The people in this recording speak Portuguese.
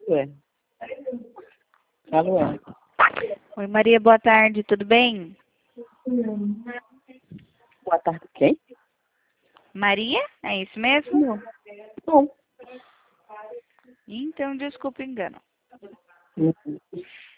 Ué. Alô, é. Oi, Maria, boa tarde, tudo bem? Boa tarde, quem? Maria? É isso mesmo? Não. Não. Então, desculpa o engano.